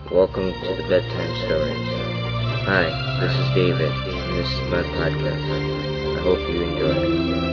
Welcome to the Bedtime Stories. Hi, this is David, and this is my podcast. I hope you enjoy.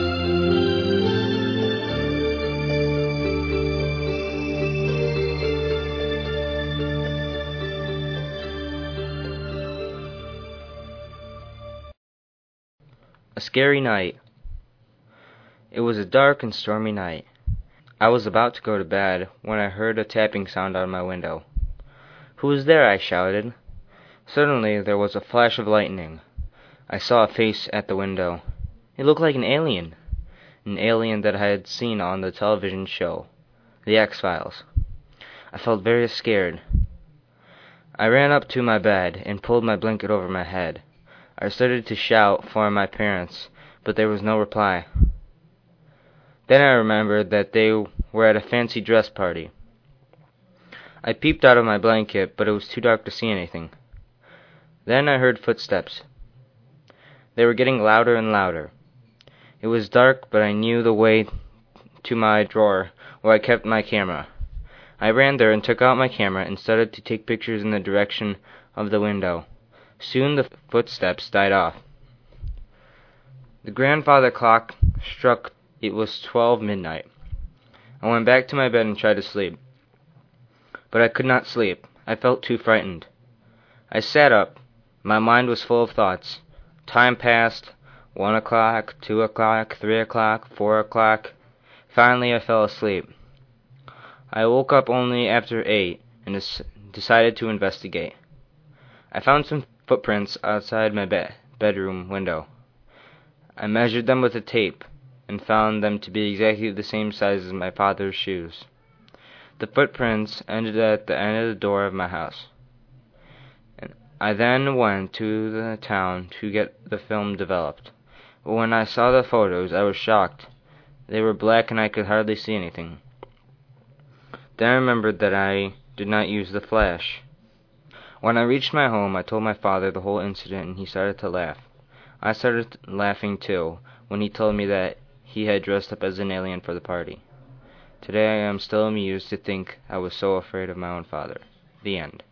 A scary night. It was a dark and stormy night. I was about to go to bed when I heard a tapping sound on my window. "Who is there?" I shouted. Suddenly there was a flash of lightning. I saw a face at the window. It looked like an alien that I had seen on the television show, The X-Files. I felt very scared. I ran up to my bed and pulled my blanket over my head. I started to shout for my parents, but there was no reply. Then I remembered that they were at a fancy dress party. I peeped out of my blanket, but it was too dark to see anything. Then I heard footsteps. They were getting louder and louder. It was dark, but I knew the way to my drawer where I kept my camera. I ran there and took out my camera and started to take pictures in the direction of the window. Soon the footsteps died off. The grandfather clock struck. It was 12 midnight. I went back to my bed and tried to sleep. But I could not sleep. I felt too frightened. I sat up. My mind was full of thoughts. Time passed. 1 o'clock, 2 o'clock, 3 o'clock, 4 o'clock. Finally I fell asleep. I woke up only after 8 and decided to investigate. I found some footprints outside my bedroom window. I measured them with a tape and found them to be exactly the same size as my father's shoes. The footprints ended at the end of the door of my house. I then went to the town to get the film developed. But when I saw the photos, I was shocked. They were black and I could hardly see anything. Then I remembered that I did not use the flash. When I reached my home, I told my father the whole incident and he started to laugh. I started laughing too when he told me that he had dressed up as an alien for the party. Today I am still amused to think I was so afraid of my own father. The end.